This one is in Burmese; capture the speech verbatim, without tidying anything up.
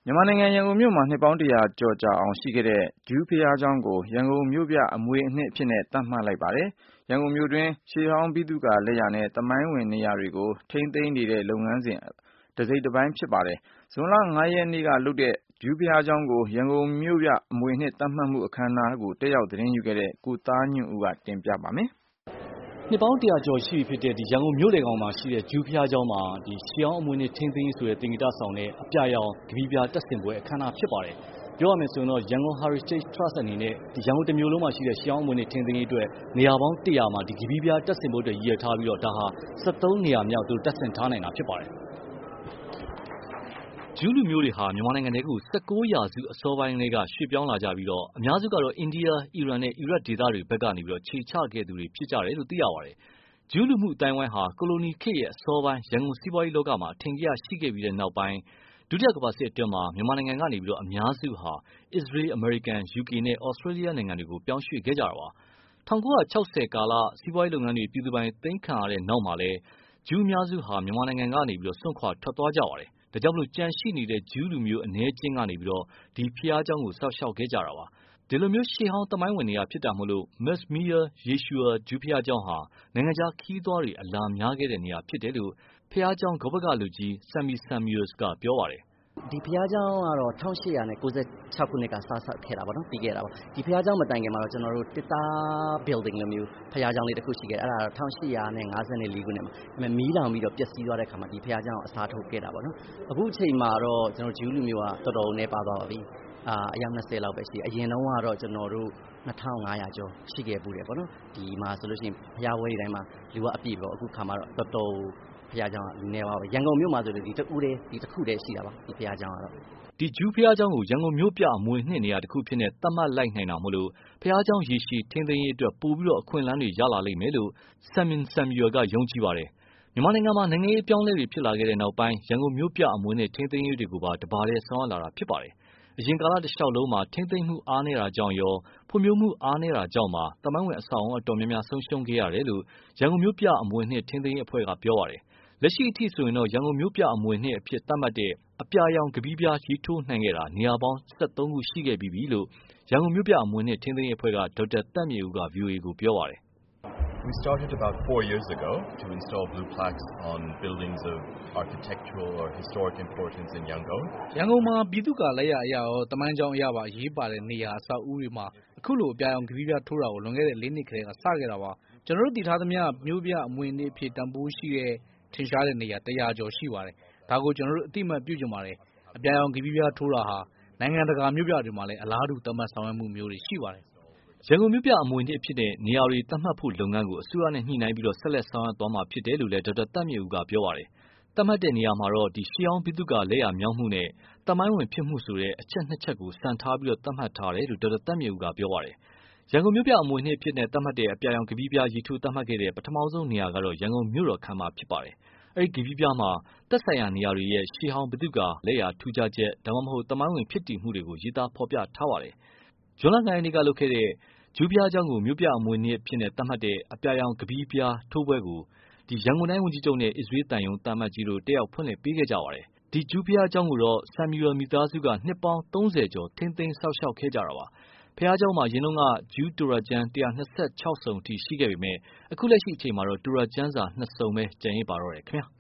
မြန်မာနိုင်ငံရန်ကုန်မြို့မှာနှစ်ပေါင်းတရာကျော်ကြာအောင်ရှိခဲ့တဲ့ဂျူးဘုရားကျောင်းကိုရန်ကုန်မြို့ပြအမွေအနှစ်အဖြစ်သတ်မှတ်လိုက်ပါတယ်။ရန်ကုန်မြို့တွင်းရှေးဟောင်းဗိသုကာလက်ရာနဲ့သမိုင်းဝင်နေရာတွေကိုထိန်းသိမ်းနေတဲ့လုပ်ငန်းစဉ်တစိတ်တပိုင်းဖြစ်ပါတယ်။ဇွန်လ၅ရက်နေ့ကလုပ်တဲ့ဂျူးဘုရားကျောင်းကိုရန်ကုန်မြို့ပြအမွေအနှစ်သတ်မှတ်မှုအခမ်းအနားကိုတက်ရောက်သတင်းယူခဲ့တဲ့ကိုသားညွန့်ဦးကတင်ပြပါမယ်။နှစ်ပေါင်းတရာကျော်ရှိပြီဖြစ်တဲ့ဒီရန်ကုန်မြို့လေကောင်မှာရှိတဲ့ဂျူးဘုရားကျောင်းမှာဒီရှေးဟောင်းအမွေအနှစ်ထိန်းသိမ်းရေးဆိုတဲ့တင်ဂီတဆောင်တဲ့အပြရောင်ကပီးပြားတက်ဆင်ပွဲအခမ်းအနားဖြစ်ပါတယ်။ပြောရမယ်ဆိုရင်တော့ရန်ကုန် Heritage Trust အနေနဲ့ဒီရန်ကုန်တစ်မြို့လုံးမှာရှိတဲ့ရှေးဟောင်းအမွေအနှစ်ထိန်းသိမ်းရေးအတွက်နေရာပေါင်းတရာမှာဒီကပီးပြားတက်ဆင်ဖို့အတွက်ရည်ရွယ်ထားပြီးတော့ဒါဟာ၁၃နေရာမြောက်သူတက်ဆင်ထားနိုင်တာဖြစ်ပါတယ်။ဂျူးလူမျိုးတွေဟာမြန်မာနိုင်ငံတွေကို၁၉ရာစုအစောပိုင်းကရွှေ့ပြောင်းလာကြပြီးတော့အများစုကတော့အိန္ဒိယ၊အီရန်နဲ့အီရတ်ဒေသတွေဘက်ကနေပြီးတော့ခြေချခဲ့သူတွေဖြစ်ကြတယ်လို့သိရပါတယ်။ဂျူးလူမှုအတိုင်းဝိုင်းဟာကိုလိုနီခေတ်ရဲ့အစောပိုင်းရန်ကုန်စီးပွားရေးလောကမှာအထင်ကြီးရှိခဲ့ပြီးတဲ့နောက်ပိုင်းဒုတိယကမ္ဘာစစ်အတွင်းမှာမြန်မာနိုင်ငံကနေပြီးတော့အများစုဟာအစ္စရေး၊အမေရိကန်၊ယူကေနဲ့ဩစတြေးလျနိုင်ငံတွေကိုပြောင်းရွှေ့ခဲ့ကြတာပါ။၁၉၆၀ကာလစီးပွားရေးလုပ်ငန်းတွေပြည်သူပိုင်သိမ်းခံရတဲ့နောက်မှာလည်းဂျူးအများစုဟာမြန်မာနိုင်ငံကနေပြီးတော့စွန့်ခွာထွက်သွားကြပါတယ်။ဒါကြောင့်မလို့ကြံရှိနေတဲ့ဂျူးလူမျိုးအနည်းအကျဉ်းကနေပြီးတော့ဒီဖျားเจ้าကိုစောက်ရှောက်ခဲ့ကြတာပါ။ဒီလိုမျိုးရှေးဟောင်းသမိုင်းဝင်နေရဖြစ်တာမို့လို့ Messmere Yeshua ဂျူးဘုရားကျောင်းဟာနိုင်ငံခြားခီးသွားတွေအလာများခဲ့တဲ့နေရာဖြစ်တယ်လို့ဘုရားကျောင်းဂောဘကလူကြီး Sammy Samuels ကပြောပါတယ်။ဒီဘုရားကျောင်းကတော့၁၈၉၆ခုနှစ်ကစဆောက်ခဲ့တာပေါ့နော်ပြီးခဲ့တာပေါ့ဒီဘုရားကျောင်းမတိုင်ခင်မှာတော့ကျွန်တော်တို့တစ်သား building လိုမျိုးဘုရားကျောင်းလေးတစ်ခုရှိခဲ့တယ်အဲ့ဒါတော့၁၈၅၄ခုနှစ်မှာအဲ့မဲ့မီးလောင်ပြီးတော့ပျက်စီးသွားတဲ့ခါမှာဒီဘုရားကျောင်းကိုအစားထိုးခဲ့တာပေါ့နော်အခုအချိန်မှာတော့ကျွန်တော်ဂျူးလူမျိုးကတော်တော်နေပါသွားပါပြီအာအယောက်၂၀လောက်ပဲရှိအရင်တုန်းကတော့ကျွန်တော်တို့နှစ်ထောင်ငါးရာကျော်ရှိခဲ့ပူတယ်ပေါ့နော်ဒီမှာဆိုလို့ရှိရင်ဘုရားဝဲတိုင်းမှာလူကအပြည့်ပေါ့အခုခါမှာတော့တော်တော်ဘုရားကျောင်းကလူနေပါပဲရန်ကုန်မြို့မှာဆိုလို့ဒီတကူတည်းဒီတစ်ခုတည်းရှိတာပါဒီဘုရားကျောင်းကတော့ဒီဂျူးဘုရားကျောင်းကိုရန်ကုန်မြို့ပြအမွေအနှစ်နေရာတစ်ခုဖြစ်နေသတ်မှတ်လိုက်နိုင်တာမို့လို့ဘုရားကျောင်းရေရှည်ထိန်းသိမ်းရေးအတွက်ပို့ပြီးတော့အခွင့်အလမ်းတွေရလာလိမ့်မယ်လို့ Sammy Samuel ကယုံကြည်ပါတယ်မြန်မာနိုင်ငံမှာနိုင်ငံရေးအပြောင်းအလဲတွေဖြစ်လာခဲ့တဲ့နောက်ပိုင်းရန်ကုန်မြို့ပြအမွေအနှစ်ထိန်းသိမ်းရေးတွေကိုပါတပါးတည်းဆောင်ရွက်လာတာဖြစ်ပါတယ်အရင်ကာလတစ်လျှောက်လုံးမှာထိန်းသိမ်းမှုအားနည်းတာကြောင့်ရောဖွံ့ဖြိုးမှုအားနည်းတာကြောင့်ပါတမိုင်းဝင်အဆောက်အအုံအတော်များများဆုံးရှုံးခဲ့ရတယ်လို့ရန်ကုန်မြို့ပြအမွေအနှစ်ထိန်းသိမ်းရေးအဖွဲ့ကပြောပါတယ်လက်ရှိအထိဆိုရင်တော့ရန်ကုန်မြို့ပြအမွေအနှစ်အဖြစ်သတ်မှတ်တဲ့အပြာရောင်ကပီးပြားရေးထိုးနိုင်ခဲ့တာနေရာပေါင်း၁၃ခုရှိခဲ့ပြီးပြီလို့ရန်ကုန်မြို့ပြအမွေအနှစ်ထိန်းသိမ်းရေးအဖွဲ့ကဒေါက်တာသက်မြေဦးက ဗွီအိုအေကိုပြောပါတယ် We started about four years ago to install blue plaques on buildings of architectural or historic importance in Yangon. ရန်ကုန်မှာပြည်သူ့ကာလက်ရအရာရောတမိုင်းကြောင်းအရာပါအရေးပါတဲ့နေရာအဆောက်အဦတွေမှာအခုလိုအပြာရောင်ကပီးပြားထိုးတာကိုလွန်ခဲ့တဲ့၄နှစ်ခန့်ကစခဲ့တာပါကျွန်တော်တို့တည်ထားသမျှမြို့ပြအမွေအနှစ်အဖြစ်တန်ဖိုးရှိတဲ့ထင်ရှားတဲ့နေရာတရာကျော်ရှိပါတယ်ဒါကိုကျွန်တော်တို့အတိအမှတ်ပြုကြပါတယ်အပြာရောင်ကပီးပြားထိုးတာဟာနိုင်ငံတကာမြို့ပြတွေမှာလည်းအလားတူသတ်မှတ်ဆောင်ရွက်မှုမျိုးတွေရှိပါတယ်ရန်ကုန်မြို့ပြအမွေအနှစ်အဖြစ်တဲ့နေရာတွေသတ်မှတ်ဖို့လုပ်ငန်းကိုအစိုးရနဲ့ညှိနှိုင်းပြီးတော့ဆက်လက်ဆောင်ရွက်သွားမှာဖြစ်တယ်လို့လည်းဒေါက်တာသက်မြေဦးကပြောပါတယ်။သတ်မှတ်တဲ့နေရာမှာတော့ဒီရှေးဟောင်းဗိသုကာလက်ရာမြောင်းမှုနဲ့တမိုင်းဝင်ဖြစ်မှုဆိုတဲ့အချက်နှစ်ချက်ကိုစံထားပြီးတော့သတ်မှတ်ထားတယ်လို့ဒေါက်တာသက်မြေဦးကပြောပါတယ်။ရန်ကုန်မြို့ပြအမွေအနှစ်အဖြစ်နဲ့သတ်မှတ်တဲ့အပြာရောင်ကပီးပြားရေးထိုးသတ်မှတ်ခဲ့တဲ့ပထမဆုံးနေရာကတော့ရန်ကုန်မြို့တော်ခမ်းမဖြစ်ပါတယ်။အဲဒီကပီးပြားမှာသက်ဆိုင်ရာနေရာတွေရဲ့ရှေးဟောင်းဗိသုကာလက်ရာထူးခြားချက်ဒါမှမဟုတ်တမိုင်းဝင်ဖြစ်တည်မှုတွေကိုရေးသားဖော်ပြထားပါတယ်။ဇွန်လ၅ရက်နေ့ကလုပ်ခဲ့တဲ့ဂျူးဘုရားကျောင်းကိုမြို့ပြအမွေအနှစ်အဖြစ်နဲ့သတ်မှတ်တဲ့အပြာရောင်ကပီးပြားထိုးပွဲကိုဒီရန်ကုန်တိုင်းဝန်ကြီးချုပ်နဲ့အစ္စရေးသံရုံးသံအမတ်ကြီးတို့တက်ရောက်ဖွင့်လှစ်ပေးခဲ့ကြပါတယ်။ဒီဂျူးဘုရားကျောင်းကိုတော့ Samuel မိသားစုကနှစ်ပေါင်းသုံးဆယ်ကျော်ထိန်းသိမ်းစောင့်ရှောက်ခဲ့ကြတာပါ။ဘုရားကျောင်းမှာအရင်တုန်းကဂျူးတူရာကျမ်း၁၂၆စုံအထိရှိခဲ့ပေမဲ့အခုလက်ရှိအချိန်မှာတော့တူရာကျမ်းစာနှစ်စုံပဲကျန်ရစ်ပါတော့တယ်ခင်ဗျာ။